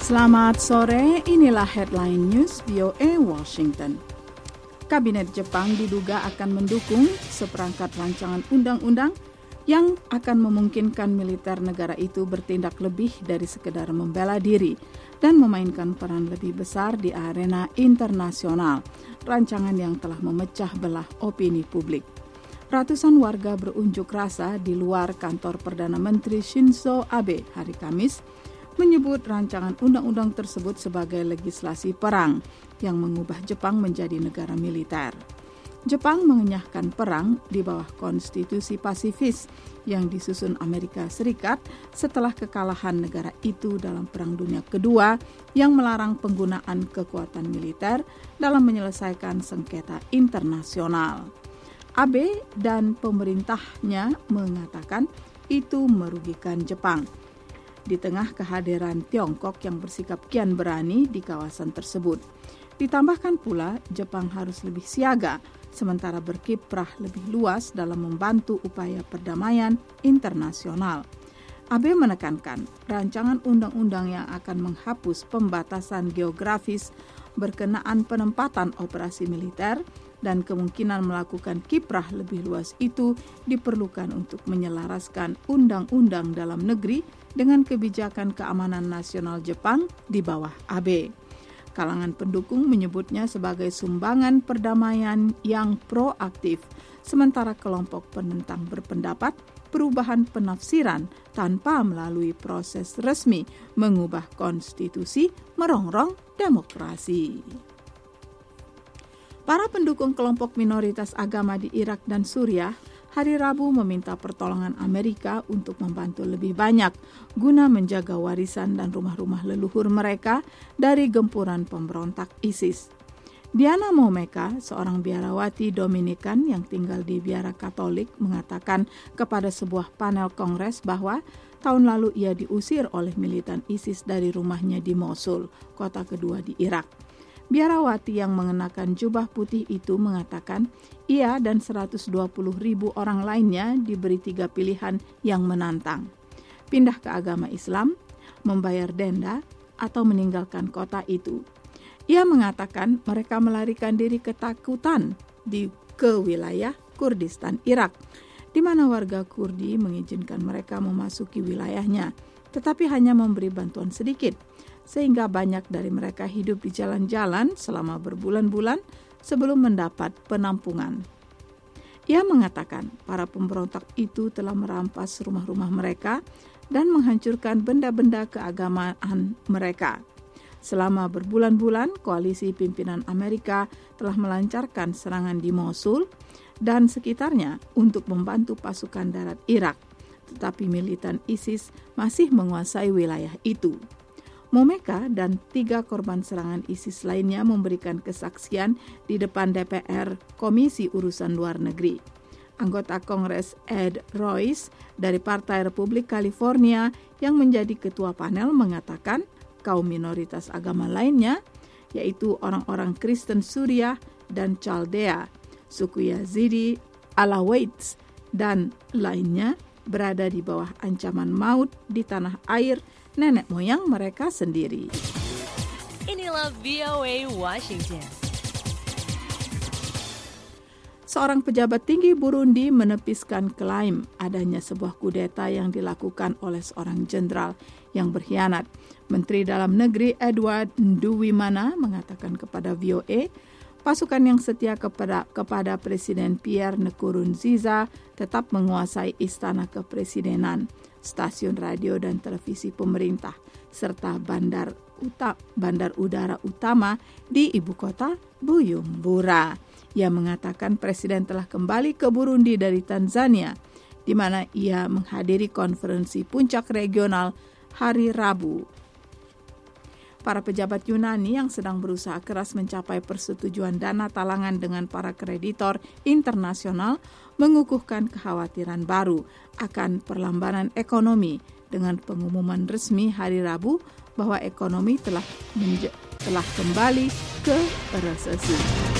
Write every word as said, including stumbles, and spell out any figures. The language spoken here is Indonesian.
Selamat sore, inilah headline news V O A Washington. Kabinet Jepang diduga akan mendukung seperangkat rancangan undang-undang yang akan memungkinkan militer negara itu bertindak lebih dari sekedar membela diri dan memainkan peran lebih besar di arena internasional, rancangan yang telah memecah belah opini publik. Ratusan warga berunjuk rasa di luar kantor Perdana Menteri Shinzo Abe hari Kamis menyebut rancangan undang-undang tersebut sebagai legislasi perang yang mengubah Jepang menjadi negara militer. Jepang mengenyahkan perang di bawah konstitusi pasifis yang disusun Amerika Serikat setelah kekalahan negara itu dalam Perang Dunia Kedua yang melarang penggunaan kekuatan militer dalam menyelesaikan sengketa internasional. Abe dan pemerintahnya mengatakan itu merugikan Jepang. Di tengah kehadiran Tiongkok yang bersikap kian berani di kawasan tersebut. Ditambahkan pula, Jepang harus lebih siaga, sementara berkiprah lebih luas dalam membantu upaya perdamaian internasional. Abe menekankan, rancangan undang-undang yang akan menghapus pembatasan geografis berkenaan penempatan operasi militer dan kemungkinan melakukan kiprah lebih luas itu diperlukan untuk menyelaraskan undang-undang dalam negeri dengan kebijakan keamanan nasional Jepang di bawah Abe. Kalangan pendukung menyebutnya sebagai sumbangan perdamaian yang proaktif, sementara kelompok penentang berpendapat perubahan penafsiran tanpa melalui proses resmi mengubah konstitusi merongrong demokrasi. Para pendukung kelompok minoritas agama di Irak dan Suriah hari Rabu meminta pertolongan Amerika untuk membantu lebih banyak guna menjaga warisan dan rumah-rumah leluhur mereka dari gempuran pemberontak ISIS. Diana Momeka, seorang biarawati Dominikan yang tinggal di biara Katolik, mengatakan kepada sebuah panel kongres bahwa tahun lalu ia diusir oleh militan ISIS dari rumahnya di Mosul, kota kedua di Irak. Biarawati yang mengenakan jubah putih itu mengatakan ia dan seratus dua puluh ribu orang lainnya diberi tiga pilihan yang menantang. Pindah ke agama Islam, membayar denda, atau meninggalkan kota itu. Ia mengatakan mereka melarikan diri ketakutan di ke wilayah Kurdistan Irak, di mana warga Kurdi mengizinkan mereka memasuki wilayahnya, tetapi hanya memberi bantuan sedikit. Sehingga banyak dari mereka hidup di jalan-jalan selama berbulan-bulan sebelum mendapat penampungan. Ia mengatakan para pemberontak itu telah merampas rumah-rumah mereka dan menghancurkan benda-benda keagamaan mereka. Selama berbulan-bulan, koalisi pimpinan Amerika telah melancarkan serangan di Mosul dan sekitarnya untuk membantu pasukan darat Irak, tetapi militan ISIS masih menguasai wilayah itu. Momeka dan tiga korban serangan ISIS lainnya memberikan kesaksian di depan D P R Komisi Urusan Luar Negeri. Anggota Kongres Ed Royce dari Partai Republik California yang menjadi ketua panel mengatakan kaum minoritas agama lainnya, yaitu orang-orang Kristen Suriah dan Chaldea, suku Yazidi, Alawites, dan lainnya berada di bawah ancaman maut di tanah air nenek moyang mereka sendiri. Inilah V O A Washington. Seorang pejabat tinggi Burundi menepiskan klaim adanya sebuah kudeta yang dilakukan oleh seorang jenderal yang berkhianat. Menteri Dalam Negeri Edward Nduwimana mengatakan kepada V O A, pasukan yang setia kepada kepada Presiden Pierre Nkurunziza tetap menguasai istana kepresidenan, stasiun radio dan televisi pemerintah, serta bandar uta, bandar udara utama di ibu kota Bujumbura. Ia mengatakan Presiden telah kembali ke Burundi dari Tanzania, di mana ia menghadiri konferensi puncak regional hari Rabu. Para pejabat Yunani yang sedang berusaha keras mencapai persetujuan dana talangan dengan para kreditor internasional mengukuhkan kekhawatiran baru akan perlambatan ekonomi dengan pengumuman resmi hari Rabu bahwa ekonomi telah menje- telah kembali ke resesi.